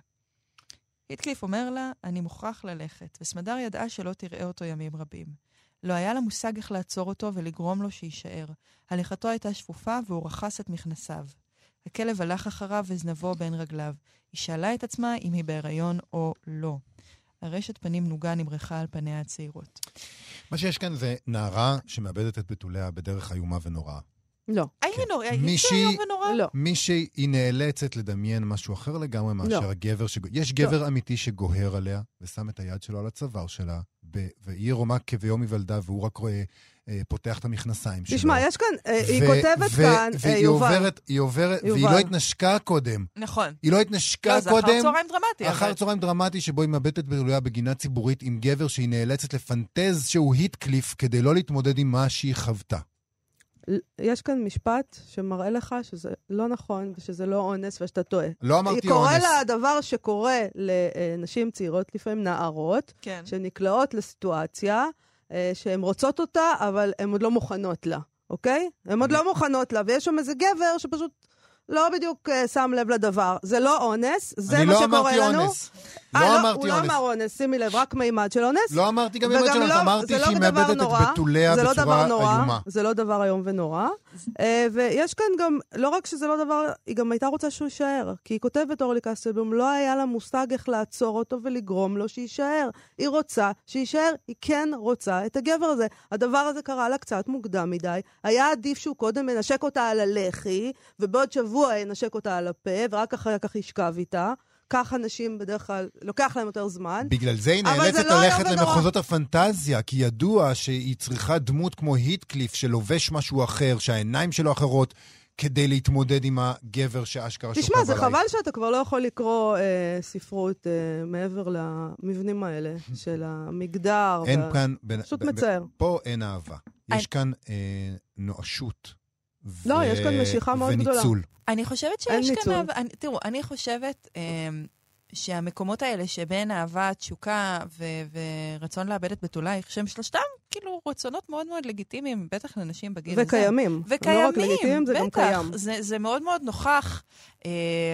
היטקליף אומר לה, אני מוכרח ללכת, וסמדר ידעה שלא תראה אותו ימים רבים. לא היה לה מושג איך לעצור אותו ולגרום לו שישאר. הליכתו הייתה שפופה והוא רחס את מכנסיו. הכלב הלך אחריו וזנבו בין רגליו. היא שאלה את עצמה אם היא בהיריון או לא. הרשת פנים נוגה נמרחה על פניה הצעירות. מה שיש כאן זה נערה שמאבדת את בתוליה בדרך איומה ונוראה. לא. האם היא נוראה? היא איום ונוראה? לא. מישהי היא נאלצת לדמיין משהו אחר לגמרי מאשר הגבר שגוהר. יש גבר אמיתי שגוהר עליה ושם את היד שלו על הצוואר שלה, והיא ערומה כביום היוולדה והוא רק רואה, פותח את המכנסיים שלו. תשמע, יש כאן, היא כותבת כאן, יובל. היא עוברת, והיא לא התנשקה קודם. נכון. היא לא התנשקה קודם. לא, זה אחר צהריים דרמטי. אחר צהריים דרמטי שבו היא מאבדת בתוליה בגינה ציבורית עם גבר שהיא נאלצת לפנטז שהוא היטקליף כדי לא להתמודד עם מה שהיא חוותה. יש כאן משפט שמראה לך שזה לא נכון ושזה לא אונס ושאתה טועה. לא אמרתי אונס. היא קורא לה הדבר שקורה לנשים צעירות, לפעמים נערות, כן. שנקלעות לסיטואציה, שהן רוצות אותה, אבל הן עוד לא מוכנות לה, אוקיי? הן עוד לא מוכנות לה, ויש שם איזה גבר שפשוט לא בדיוק uh, שם לב לדבר. זה לא אונס, זה מה לא שקורה לנו. אונס. 아, לא לא אמרתי הוא אונס. לא אמר אונס, שימי לב, רק מימד של אונס. לא אמרתי גם מימד של אונס, לא, אמרתי לא שהיא מאבדת את בתוליה לא בצורה נורא, איומה. זה לא דבר איום ונורא. uh, ויש כאן גם, לא רק שזה לא דבר, היא גם הייתה רוצה שהוא יישאר. כי היא כותבת אורלי קסטלבלום, לא היה לה מושג איך לעצור אותו ולגרום לו שיישאר. היא רוצה שיישאר, היא כן רוצה את הגבר הזה. הדבר הזה קרה לה קצת מוקדם מדי. היה עדיף שהוא קודם מנשק אותה על הלחי, ובעוד שבוע ינשק אותה על הפה, ורק אחר כך ישכב איתה. כך אנשים בדרך כלל, לוקח להם יותר זמן. בגלל זה היא נאלצת לא ללכת למחוזות הפנטזיה, כי ידוע שהיא צריכה דמות כמו היטקליף, שלובש משהו אחר, שהעיניים שלו אחרות, כדי להתמודד עם הגבר שאשכרה שוכב עליי. תשמע, זה חבל שאתה כבר לא יכול לקרוא אה, ספרות אה, מעבר למבנים האלה, של המגדר. אין וה... כאן... פשוט מצער. פה אין אהבה. יש כאן אה, נואשות. ו... לא, יש כאן משיכה מאוד גדולה. וניצול. אני חושבת שיש ניצול. כאן אהבה... אני, תראו, אני חושבת אה, שהמקומות האלה שבין אהבה, תשוקה ו- ורצון לאבד את בתולייך, שהם שלושתם כאילו רצונות מאוד מאוד לגיטימיים, בטח לנשים בגיל הזה. וקיימים. וקיימים, לא רק לגיטימיים, זה בטח. גם קיים. זה, זה מאוד מאוד נוכח. אה,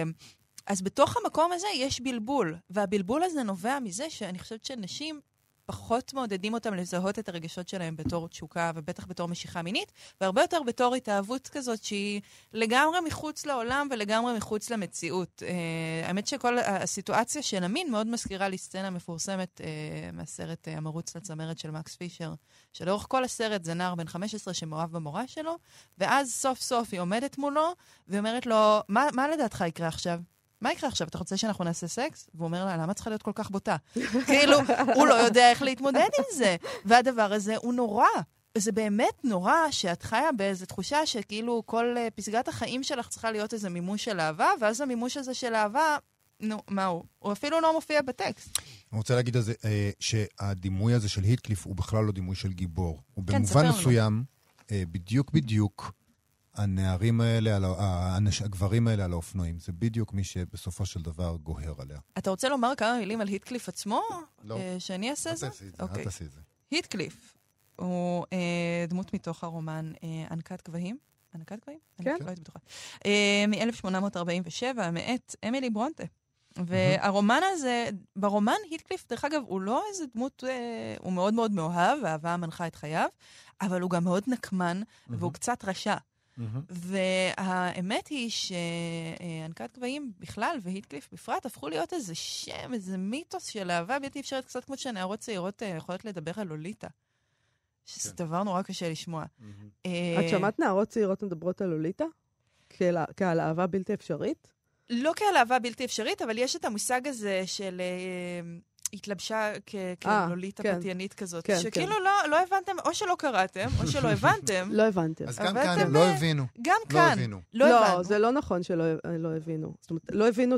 אז בתוך המקום הזה יש בלבול, והבלבול הזה נובע מזה שאני חושבת שנשים פחות מעודדים אותם לזהות את הרגשות שלהם בתור תשוקה, ובטח בתור משיכה מינית, והרבה יותר בתור התאהבות כזאת שהיא לגמרי מחוץ לעולם ולגמרי מחוץ למציאות. Uh, האמת שכל הסיטואציה של המין מאוד מזכירה לי סצנה מפורסמת uh, מהסרט uh, המרוץ לצמרת של מקס פישר, שלאורך כל הסרט זה נער בן חמש עשרה שמאוהב במורה שלו, ואז סוף סוף היא עומדת מולו, ואומרת לו, מה, מה לדעתך יקרה עכשיו? מה יקרה עכשיו? אתה רוצה שאנחנו נעשה סקס? והוא אומר לה, למה צריכה להיות כל כך בוטה? כאילו, הוא לא יודע איך להתמודד עם זה. והדבר הזה הוא נורא. זה באמת נורא שאת חיה באיזו תחושה שכאילו כל uh, פסגת החיים שלך צריכה להיות איזה מימוש של אהבה, ואז המימוש הזה של אהבה, נו, מה הוא? הוא אפילו לא מופיע בטקסט. אני רוצה להגיד הזה, אה, שהדימוי הזה של היטקליף הוא בכלל לא דימוי של גיבור. הוא כן, במובן מסוים, אה, בדיוק בדיוק, הנערים האלה, האנש, הגברים האלה על האופנועים. זה בדיוק מי שבסופו של דבר גוהר עליה. אתה רוצה לומר כמה מילים על היטקליף עצמו? לא. אה, שאני אעשה זה? אל תעשי את זה. היטקליף הוא אה, דמות מתוך הרומן אה, ענקת גבהים. ענקת גבהים? כן. אני לא הייתי בטוחה. אה, מ-אלף שמונה מאות ארבעים ושבע, מאת אמילי ברונטה. והרומן הזה, ברומן היטקליף, דרך אגב, הוא לא איזה דמות, אה, הוא מאוד מאוד מאוהב, ואהבה מנחה את חייו, אבל הוא גם מאוד נקמן, והוא קצת רשע. והאמת היא שענקת גבהים בכלל והיטקליף בפרט הפכו להיות איזה שם, איזה מיתוס של אהבה בלתי אפשרית, קצת כמו שנערות צעירות יכולות לדבר על לוליטה. שזה דבר נורא קשה לשמוע. את שמעת נערות צעירות מדברות על לוליטה? כעל אהבה בלתי אפשרית? לא כעל אהבה בלתי אפשרית, אבל יש את המושג הזה של התלבשה כלוליטה פתיינית כזאת, שכאילו לא הבנתם, או שלא קראתם, או שלא הבנתם. לא הבנתם. אז גם כאן לא הבינו. גם כאן. לא, זה לא נכון שלא הבינו. זאת אומרת, לא הבינו...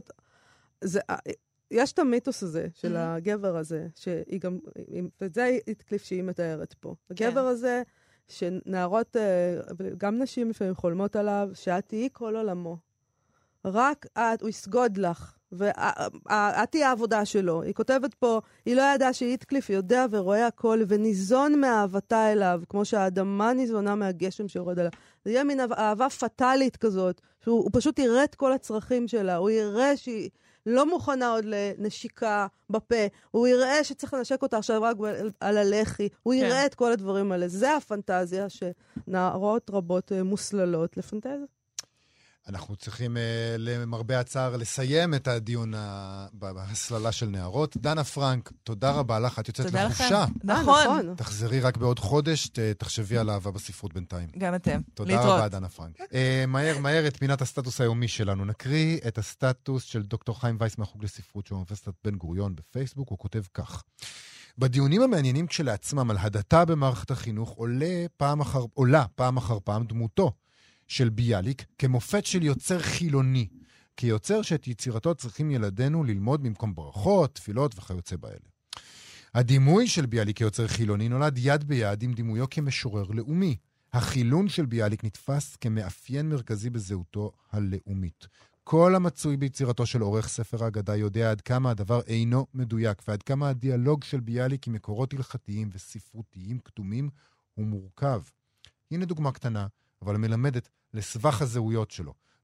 יש את המיתוס הזה, של הגבר הזה, שהיא גם... וזה היטקליף שהיא מתארת פה. הגבר הזה, שנערות, גם נשים לפעמים חולמות עליו, שאת תהיי כל עולמו. רק את, הוא יסגוד לך. ואת תהיה העבודה שלו. היא כותבת פה, היא לא ידעה שהיטקליף יודע ורואה הכל, וניזון מאהבתה אליו, כמו שהאדמה ניזונה מהגשם שיורד עליו. זה יהיה מין אהבה פטלית כזאת, שהוא פשוט יראה את כל הצרכים שלה, הוא יראה שהיא לא מוכנה עוד לנשיקה בפה, הוא יראה שצריך לנשק אותה עכשיו רק על הלחי, הוא יראה כן. את כל הדברים האלה. זה הפנטזיה שנערות רבות מוסללות לפנטזיה. אנחנו צריכים, uh, למרבה הצער, לסיים את הדיון uh, בהסללה של נערות. דנה פרנק, תודה רבה לך, את יוצאת לחופשה. נכון. תחזרי רק בעוד חודש, ת, תחשבי על אהבה בספרות בינתיים. גם אתם. תודה להתראות. רבה, דנה פרנק. uh, מהר, מהר את פינת הסטטוס היומי שלנו. נקריא את הסטטוס של דוקטור חיים וייס מהחוג לספרות של אוניברסיטת בן גוריון בפייסבוק, הוא כותב כך. בדיונים המעניינים כשלעצמם על הדתה במערכת החינוך עולה פעם אחר, עולה פעם אחר פעם דמותו של ביאליק כמופת של יוצר חילוני, כיוצר שאת יצירתו צריכים ילדינו ללמוד במקום ברכות, תפילות וכיוצא באלה. הדימוי של ביאליק כיוצר חילוני נולד יד ביד עם דימויו כמשורר לאומי. החילון של ביאליק נתפס כמאפיין מרכזי בזהותו הלאומית. כל המצוי ביצירתו של עורך ספר האגדה יודע עד כמה הדבר אינו מדויק, ועד כמה הדיאלוג של ביאליק עם מקורות הלכתיים וספרותיים כתומים הוא מורכב. הנה דוגמה קטנה, אבל מלמדת לסבך הזהויות שלו.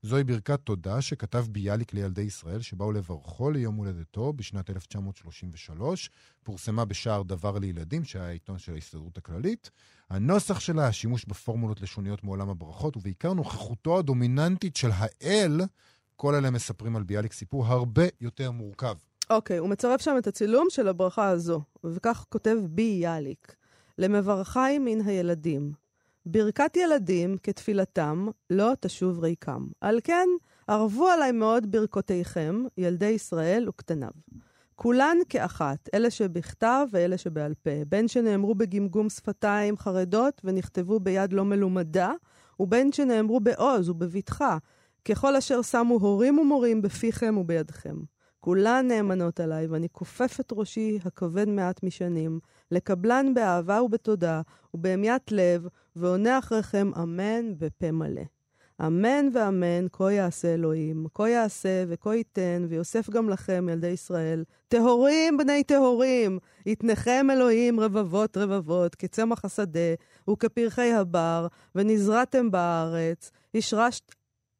זוהי ברכת תודה שכתב ביאליק לילדי ישראל שבאו לברכו ליום הולדתו בשנת אלף תשע מאות שלושים ושלוש, פורסמה בשער דבר לילדים, שהיה העיתון של ההסתדרות הכללית. הנוסח שלה, השימוש בפורמולות לשוניות מעולם הברכות, ובעיקר נוכחותו הדומיננטית של האל, כל אלה מספרים על ביאליק סיפור הרבה יותר מורכב. אוקיי, הוא מצרף שם את הצילום של הברכה הזו, וכך כותב ביאליק: למברכי מן הילדים. ברכת ילדים כתפילתם לא תשוב ריקם. על כן, ערבו עליי מאוד ברכותיכם, ילדי ישראל וקטניו. כולן כאחת, אלה שבכתב ואלה שבעל פה, בין שנאמרו בגמגום שפתיים חרדות ונכתבו ביד לא מלומדה, ובין שנאמרו בעוז ובבטחה, ככל אשר שמו הורים ומורים בפיכם ובידכם. כולן נאמנות עליי, ואני כופף את ראשי הכבד מעט משנים, לקבלן באהבה ובתודה, ובהמיית לב, ועונה אחריכם אמן בפה מלא. אמן ואמן, כה יעשה אלוהים, כה יעשה וכה ייתן, ויוסף גם לכם, ילדי ישראל. טהורים בני טהורים, יתנחם אלוהים רבבות רבבות, כצמח השדה, וכפרחי הבר, ונזרעתם בארץ, השרשת,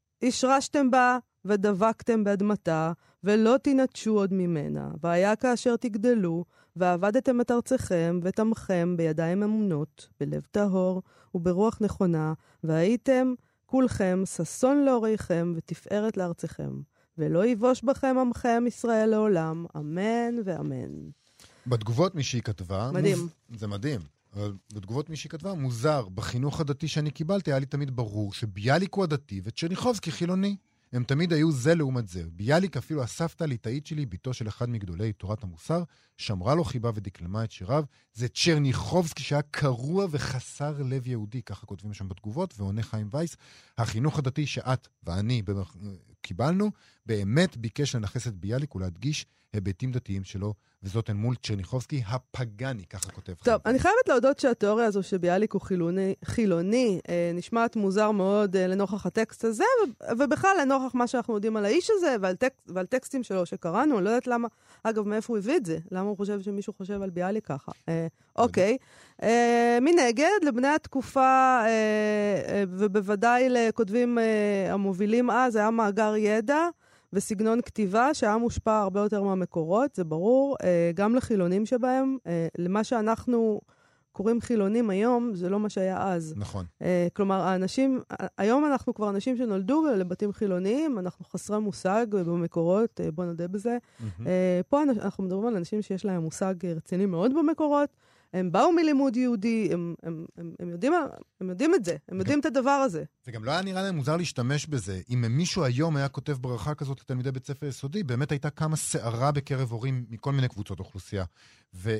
השרשתם בה, ודבקתם באדמתה, ולא תנטשו עוד ממנה. והיה כאשר תגדלו, ועבדתם את ארצכם, ותמכם בידיים אמונות, בלב טהור, וברוח נכונה, והייתם כולכם ששון להוריכם, ותפארת לארצכם. ולא יבוש בכם עמכם ישראל לעולם, אמן ואמן. בתגובות מי שהיא כתבה... מדהים. מוז... זה מדהים. בתגובות מי שהיא כתבה, מוזר. בחינוך הדתי שאני קיבלתי, היה לי תמיד ברור שביאליק הוא הדתי, וצ'רניחובסקי חילוני. הם תמיד היו זה לעומת זה. ביאליק, אפילו הסבתא הליטאית שלי, ביתו של אחד מגדולי תורת המוסר, שמרה לו חיבה ודקלמה את שיריו. זה צ'רניחובסקי שהיה קרוע וחסר לב יהודי, ככה כותבים שם בתגובות, ועונה חיים וייס. החינוך הדתי שאת ואני קיבלנו, באמת ביקש לנחס את ביאליק ולהדגיש היבטים דתיים שלו, וזאת אל מול צ'רניחובסקי הפגני, ככה כותב. טוב, אני חייבת להודות שהתיאוריה הזו שביאליק הוא חילוני, חילוני אה, נשמעת מוזר מאוד אה, לנוכח הטקסט הזה, ובכלל לנוכח מה שאנחנו יודעים על האיש הזה, ועל, טקסט, ועל טקסטים שלו שקראנו, אני לא יודעת למה, אגב, מאיפה הוא הביא את זה? למה הוא חושב שמישהו חושב על ביאליק ככה? אה, אוקיי. אה, מנגד, לבני התקופה, אה, אה, ובוודאי לכותבים אה, המובילים אז, היה מאגר ידע, וסגנון כתיבה שהיה מושפע הרבה יותר מהמקורות, זה ברור, גם לחילונים שבהם, למה שאנחנו קוראים חילונים היום, זה לא מה שהיה אז. נכון. כלומר, האנשים, היום אנחנו כבר אנשים שנולדו לבתים חילוניים, אנחנו חסרי מושג במקורות, בוא נודה בזה. פה אנחנו מדברים על אנשים שיש להם מושג רציני מאוד במקורות, הם באו מלימוד יהודי, הם, הם, הם, הם, יודעים, הם יודעים את זה, הם יודעים את הדבר הזה. זה גם לא היה נראה להם מוזר להשתמש בזה. אם מישהו היום היה כותב ברכה כזאת לתלמידי בית ספר יסודי, באמת הייתה כמה שערה בקרב הורים מכל מיני קבוצות אוכלוסייה. ו,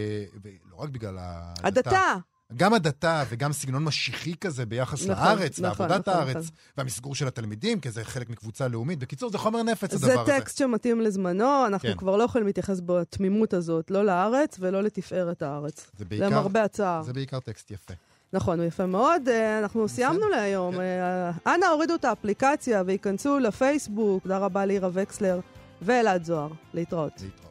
ולא רק בגלל הדתה. הדתה. גם הדתה וגם סגנון משיחי כזה ביחס נכון, לארץ, נכון, לעבודת נכון, הארץ, נכון. והמסגור של התלמידים, כי זה חלק מקבוצה לאומית. בקיצור, זה חומר נפץ הדבר הזה. זה טקסט שמתאים לזמנו, אנחנו כן. כבר לא יכולים להתייחס בתמימות הזאת, לא לארץ ולא לתפארת הארץ. זה בעיקר, למרבה הצער. זה בעיקר טקסט יפה. נכון, הוא יפה מאוד. אנחנו סיימנו להיום. כן. אנא הורידו את האפליקציה וייכנסו לפייסבוק. תודה רבה לירה וקסלר ואלעד זוהר. להתראות. להתראות.